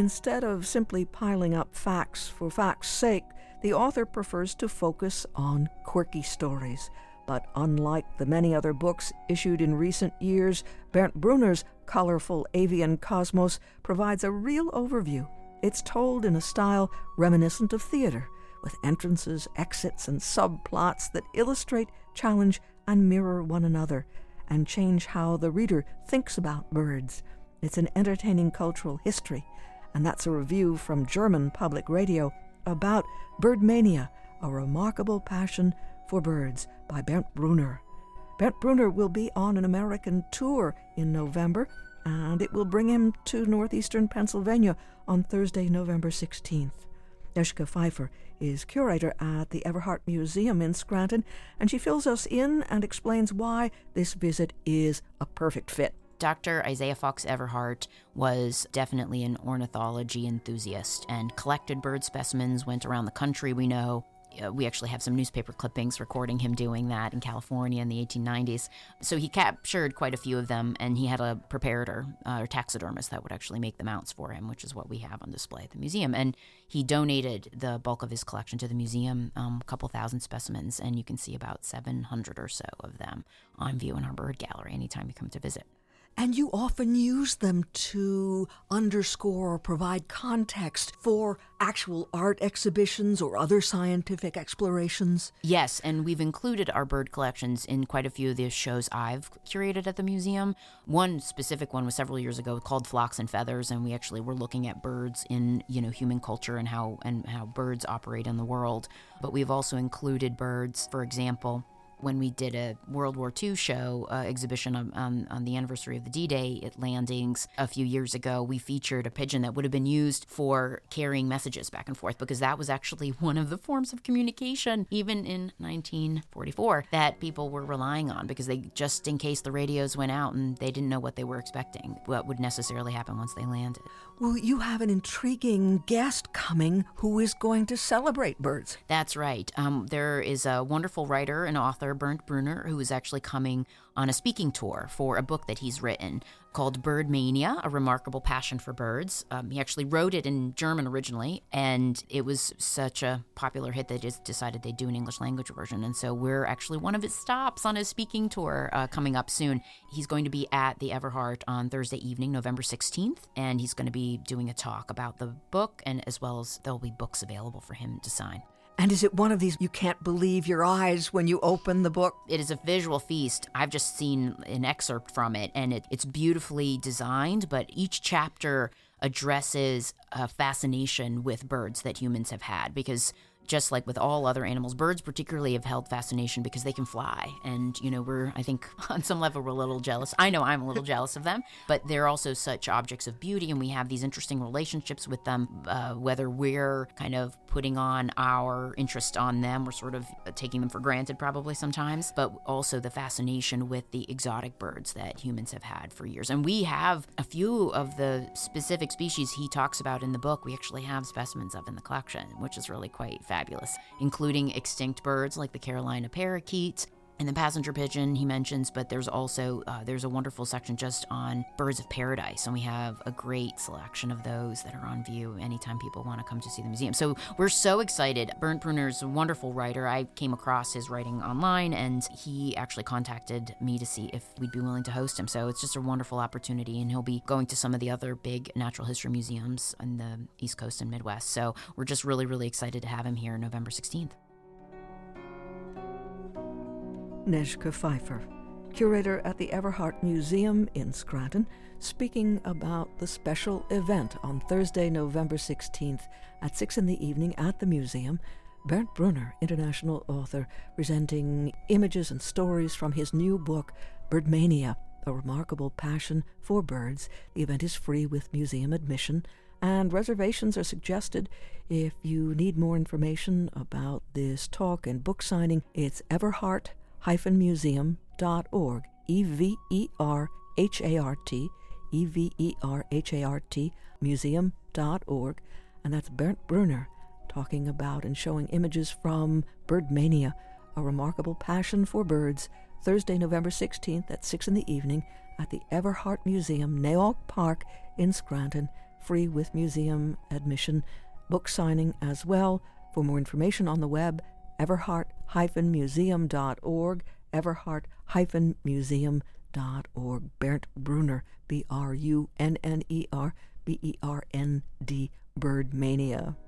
Instead of simply piling up facts for facts' sake, the author prefers to focus on quirky stories. But unlike the many other books issued in recent years, Bernd Brunner's colorful avian cosmos provides a real overview. It's told in a style reminiscent of theater, with entrances, exits, and subplots that illustrate, challenge, and mirror one another, and change how the reader thinks about birds. It's an entertaining cultural history, and that's a review from German Public Radio about Birdmania, a remarkable passion for birds by Bernd Brunner. Bernd Brunner will be on an American tour in November, and it will bring him to northeastern Pennsylvania on Thursday, November 16th. Neschke Pfeiffer is curator at the Everhart Museum in Scranton, and she fills us in and explains why this visit is a perfect fit. Dr. Isaiah Fox Everhart was definitely an ornithology enthusiast and collected bird specimens, went around the country, we know. We actually have some newspaper clippings recording him doing that in California in the 1890s. So he captured quite a few of them, and he had a preparator or taxidermist that would actually make the mounts for him, which is what we have on display at the museum. And he donated the bulk of his collection to the museum, a couple thousand specimens, and you can see about 700 or so of them on view in our bird gallery anytime you come to visit. And you often use them to underscore or provide context for actual art exhibitions or other scientific explorations? Yes, and we've included our bird collections in quite a few of the shows I've curated at the museum. One specific one was several years ago called Flocks and Feathers, and we actually were looking at birds in, human culture and how birds operate in the world. But we've also included birds, for example, when we did a World War II show exhibition on the anniversary of the D-Day landings a few years ago, we featured a pigeon that would have been used for carrying messages back and forth, because that was actually one of the forms of communication, even in 1944, that people were relying on, because they, just in case the radios went out and they didn't know what they were expecting, what would necessarily happen once they landed. Well, you have an intriguing guest coming who is going to celebrate birds. That's right. There is a wonderful writer and author, Bernd Brunner, who is actually coming on a speaking tour for a book that he's written called Birdmania, A Remarkable Passion for Birds. He actually wrote it in German originally, and it was such a popular hit they just decided they'd do an English language version. And so we're actually one of his stops on his speaking tour coming up soon. He's going to be at the Everhart on Thursday evening, November 16th, and he's going to be doing a talk about the book, and as well as there'll be books available for him to sign. And is it one of these you can't believe your eyes when you open the book? It is a visual feast. I've just seen an excerpt from it, and it's beautifully designed, but each chapter addresses a fascination with birds that humans have had, because just like with all other animals, birds particularly have held fascination because they can fly. And, I think on some level we're a little jealous. I know I'm a little jealous of them, but they're also such objects of beauty, and we have these interesting relationships with them, whether we're kind of putting on our interest on them, we're sort of taking them for granted probably sometimes, but also the fascination with the exotic birds that humans have had for years. And we have a few of the specific species he talks about in the book. We actually have specimens of in the collection, which is really quite fabulous, including extinct birds like the Carolina parakeet and the passenger pigeon he mentions, but there's also there's a wonderful section just on birds of paradise, and we have a great selection of those that are on view anytime people want to come to see the museum. So we're so excited. Bernd Brunner's a wonderful writer. I came across his writing online, and he actually contacted me to see if we'd be willing to host him. So it's just a wonderful opportunity, and he'll be going to some of the other big natural history museums on the East Coast and Midwest. So we're just really, really excited to have him here November 16th. Neschke Pfeiffer, curator at the Everhart Museum in Scranton, speaking about the special event on Thursday, November 16th at 6 p.m. at the museum. Bernd Brunner, international author, presenting images and stories from his new book, Birdmania, A Remarkable Passion for Birds. The event is free with museum admission, and reservations are suggested. If you need more information about this talk and book signing, it's everhart-museum.org, Everhart, museum.org, and that's Bernd Brunner talking about and showing images from Birdmania, A Remarkable Passion for Birds, Thursday, November 16th at 6 p.m. at the Everhart Museum, Naok Park in Scranton. free with museum admission, book signing as well. For more information on the web, everhart-museum.org, everhart-museum.org. Bernd Brunner, Brunner, Bernd, Birdmania.